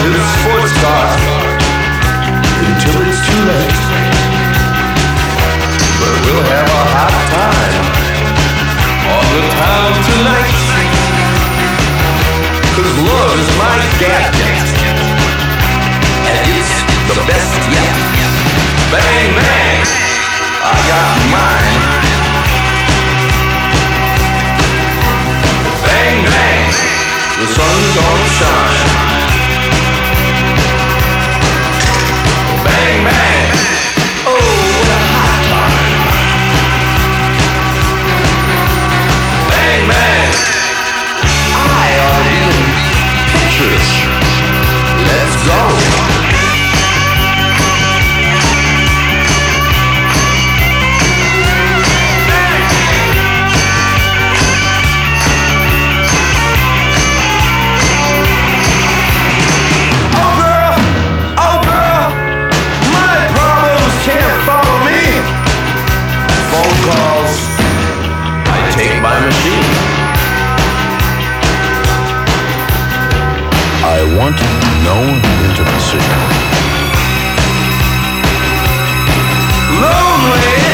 his sports car until it's too late. But we'll have a hot time on the town tonight. 'Cause love is my gadget, and it's the best yet. Bang, bang, I got mine. Bang, bang, the sun's gonna shine. Bang, bang, oh, what a hot time. Bang, bang, I are in pictures. Let's go. Calls, I take my machine. I want no intimacy. Lonely.